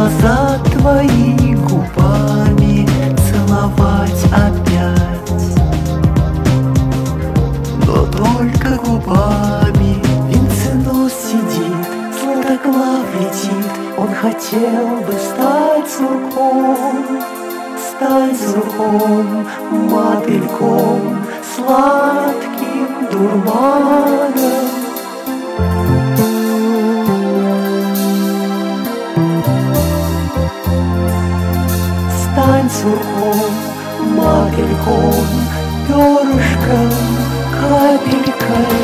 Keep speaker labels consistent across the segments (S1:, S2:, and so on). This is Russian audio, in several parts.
S1: глаза твои губами целовать опять. Но только губами венценос сидит, Златоглав летит. Он хотел бы стать сурком, мотыльком, сладким дурманом. Стань сурком, мотыльком, перышком, капелькой.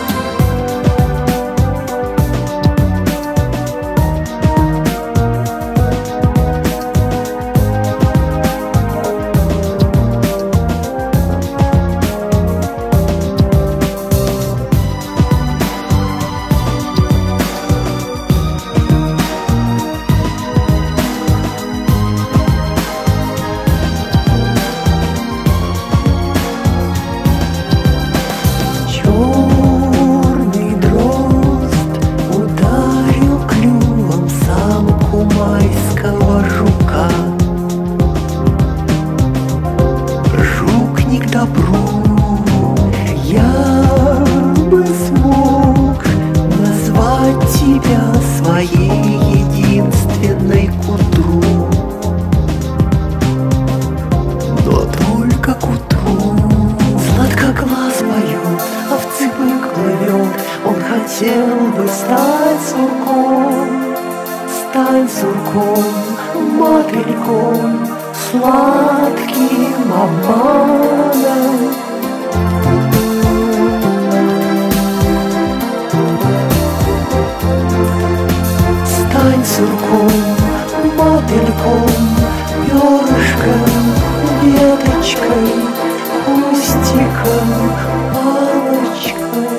S1: Майского жука. Жук не к добру. Я бы смог назвать тебя своей единственной к утру, но только к утру. Сладкоглаз поет, овцебык плывет. Он хотел бы стать сурком. Стань сурком, мотыльком, сладким обманом. Стань сурком, мотыльком, перышком, веточкой, кустиком, палочкой.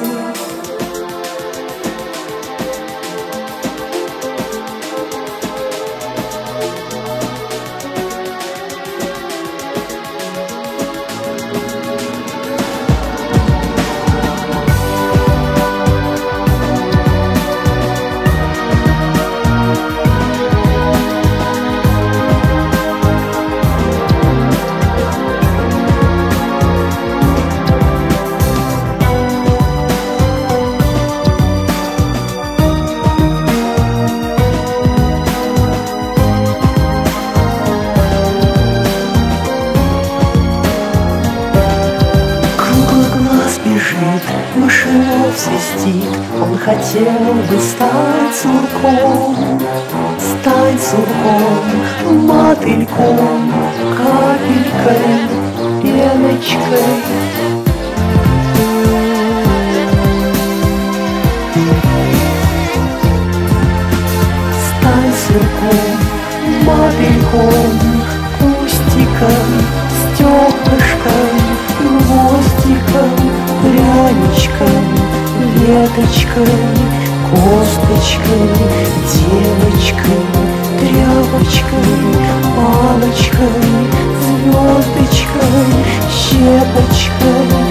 S1: Мышелов свистит, он хотел бы стать сурком. Стань сурком, мотыльком, капелькой, пеночкой. Стань сурком, мотыльком, кустиком, стеклышком, гвоздиком, пряничком, веточкой, косточкой, девочкой, тряпочкой, палочкой, звездочкой, щепочкой.